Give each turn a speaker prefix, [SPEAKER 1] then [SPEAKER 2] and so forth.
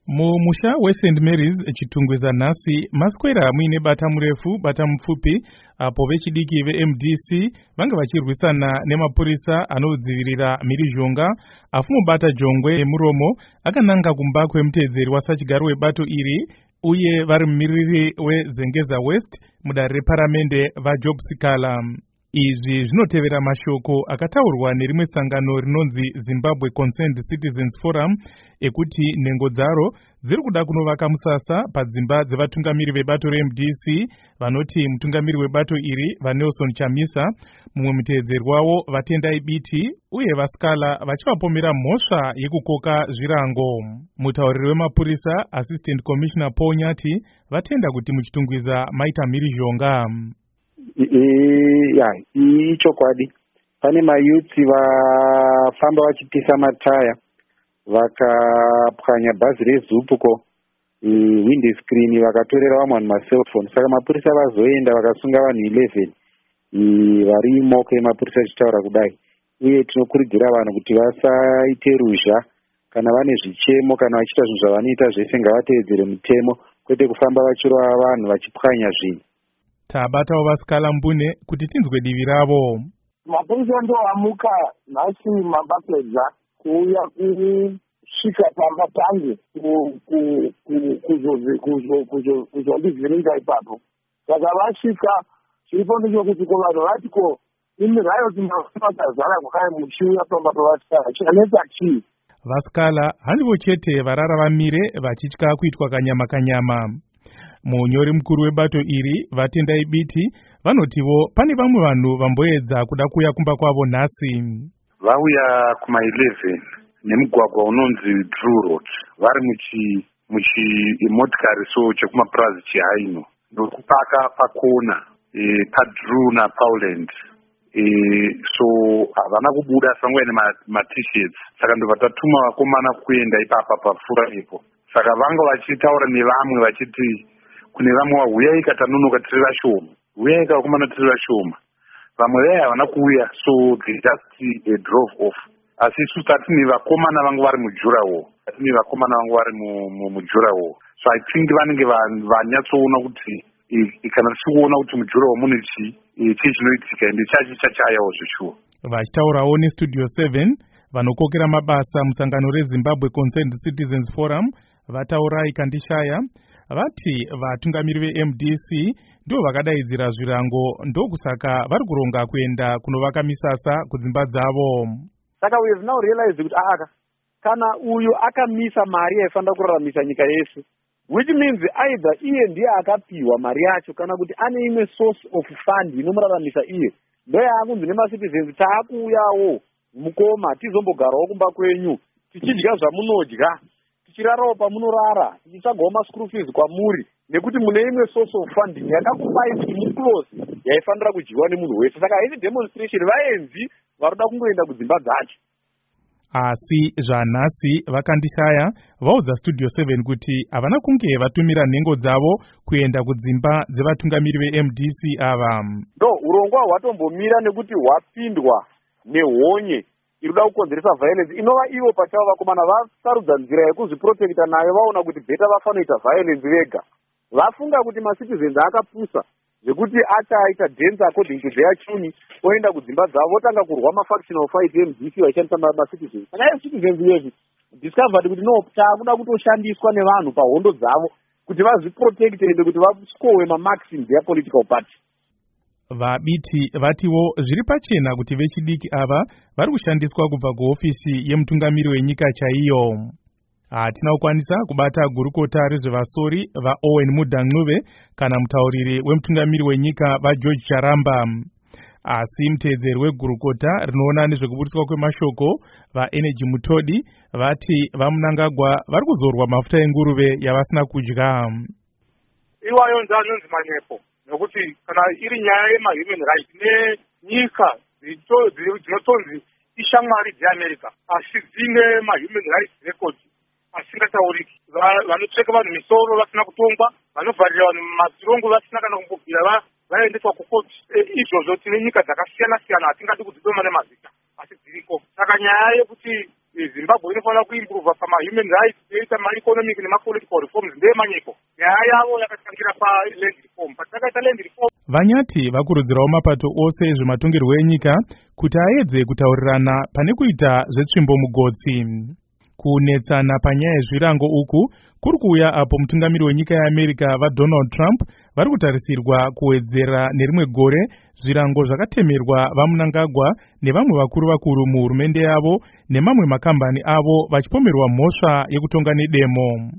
[SPEAKER 1] Mumusha weSt Mary's chitungwiza nhasi maswera muine bata murefu bata mupfupi apo vechidiki veMDC vanga vachirwisana nemapurisa anodzivirira mhirizhonga afumubata jongwe nemuromo akananga kumba kwemutedzeri wasachigaro webato iri uye vari mumiriri weZengeza West mudare reparamende vaJob Sikala. Izvi zvinotevera mashoko akataurwa nerimwe sangano rinonzi Zimbabwe Concerned Citizens Forum ekuti nhengo dzaro dziri kuda kunovaka musasa padzimba dzevatungamiri vebato reMDC vanoti mutungamiri webato iri vaNelson Chamisa, mumwe mutedzeri wavo vaTendai Biti uye vaSikala vachivapomera mhosva yekukoka zvirango. Mutauriri wemapurisa Assistant Commissioner Paul Nyati vatenda kuti muchitungwiza maita mhirizhonga.
[SPEAKER 2] Ichokwadi pane mayutsi vafamba vachipisa mataya vakapwanya bhazi reZupuko windscreen vakatorera vamwe vanhu maselfoni. Saka mapurisa vazoenda vakasunga vanhu 11 vari imoko yemapurisa achitaura kudai. Uye tinokurudzira vanhu kuti vasaite ruzha kana vane zvichemo kana vachiita zvinhu zvavanoita zvese ngavatevedzere mutemo kwete kufamba vachirova vanhu vachipwanya zvinhu.
[SPEAKER 1] Tabatawo vaSikala Mbune kuti tinzwe divi ravo.
[SPEAKER 3] Mapurisa ndoamuka nhasi mabapedza kuuya kusvika pamatangi kuzondivhiringa ipapo. Saka vasvika chiripo ndechekuti ko vanhu vatiko imi rayoti makazara kwakare muchiuya pamba pavaSikala chanetsa chii.
[SPEAKER 1] vaSikala handivo chete varara vamire vachitya kuitwa kanyama. Munyori mukuru webato iri vaTendai Biti vanotivo pane vamwe vanhu vamboedza kuda kuuya kumba kwavo nhasi.
[SPEAKER 4] Vauya kuma11 nemugwagwa unonzi Drew Road vari muchimotikari so chekumaprazi chihaino ndokupaka pakona paDrew naPauland. So havana kubuda sangwene t-shirts saka ndobva tatuma vakomana kuenda ipapa pafura ipo. Saka vanga vachitaura nevamwe vachiti kune vamwe vauya ikatanonoka tiri vashoma, uya ikakomana tiri vashoma. Vamwe vaya havana kuuya, so they just drove off. Asi isu tatini vakomana vangu vari mujurawo, So I think vanenge vanyatsoona kuti kana tichikuona kuti mujurawo mune chii chinoitika ende chachayawo zveshuwa.
[SPEAKER 1] Vachitaurawo neStudio 7 vanokokera mabasa musangano reZimbabwe Concerned Citizens Forum vataurai Kandishaya vati vatungamiri veMDC ndio vakadaidzira zvirango ndokusaka vari kuronga kuenda kunovaka misasa kudzimba dzavo.
[SPEAKER 5] Saka we have now realized kuti kana uyu akamisa mari yaifanira kuraramisa nyika yese, which means either iye ndiye akapiwa mari yacho kana kuti ane imwe source of fund inomuraramisa iye. Ndo yaakunzi nemacitizens taakuuyawo mukoma tizombogarawo kumba kwenyu tichidya zvamunodya tichirarawo pamunorara tichitsvagawo maschool fees kwamuri nekuti mune imwe source of funding yakakupai kuti muclose yaifanira kudyiwa nemunhu wese. Saka haisi demonstration, vaenzi varoda kungoenda kudzimba dzacho.
[SPEAKER 1] Asi zvanhasi vaKandishaya vaudza Studio 7 kuti havana kunge vatumira nhengo dzavo kuenda kudzimba dzevatungamiri veMDC ava.
[SPEAKER 5] Urongwa hwatombomira nekuti hwapindwa nehonye iruda kukonzeresa violence inova ivo pachavo vakomana vasarudza nzira yekuzviprotekta nayo vaona kuti bheta vafanoita violence vega. Vafunga kuti macitizens akapusa zvekuti achaita dance according to their tune oenda kudzimba dzavo votanga kurwa mafactional fight eMDC vaishandisa macitizens. Saka citizens yevi discovered kuti no taakuda kutoshandiswa nevanhu pahondo dzavo kuti vazviprotekte ende kuti vascowe mamarks in their political party.
[SPEAKER 1] VaBiti vatiwo zviri pachena kuti vechidiki ava vari kushandiswa kubva kuhofisi yemutungamiri wenyika chaiyo. Hatina kukwanisa kubata gurukota rezvevasori vaOwen Mudang'uve kana mutauriri wemutungamiri wenyika vaGeorge Charamba. Asi mutedzeri wegurukota rinoona nezvekuburiswa kwemashoko vaEnergy Mutodi vati vaMunangagwa vari kuzorwa mafuta enguruve yavasina kudya.
[SPEAKER 6] Iwayo ndanonzi manyepo nokuti kana iri nyaya yemahuman rights nenyika dzinotonzi ishamwari dzeAmerica asi dzine mahuman rights record asingatauriki. Vanotsveka vanhu misoro vasina kutongwa, vanovharira vanhu mumasirongo vasina kana kumbobvira vaendeswa kukoti. Izvozvo tine nyika dzakasiyana siyana hatingadi kudzitoma nemazita asi dziriko. Saka nyaya yekuti Zimbabwe inofanira kuimprova pama-human rights, yoita ma-economic nema-political reforms ndeyemanyiko. Nyaya yavo yakatangira pa-land reform. Patakaita land reform,
[SPEAKER 1] Vanyati vakurudzirawo mapato ose ezvematongerwo enyika kuti aedze kutaurirana pane kuita zvetsvimbo mugotsi. Kunetsana panyaya yezvirango uku kuri kuuya apo mutungamiri wenyika yeAmerica vaDonald Trump vari kutarisirwa kuwedzera nerimwe gore zvirango zvakatemerwa vaMnangagwa nevamwe vakuru muhurumende yavo nemamwe makambani avo vachipomerwa mhosva yekutonga nedemo.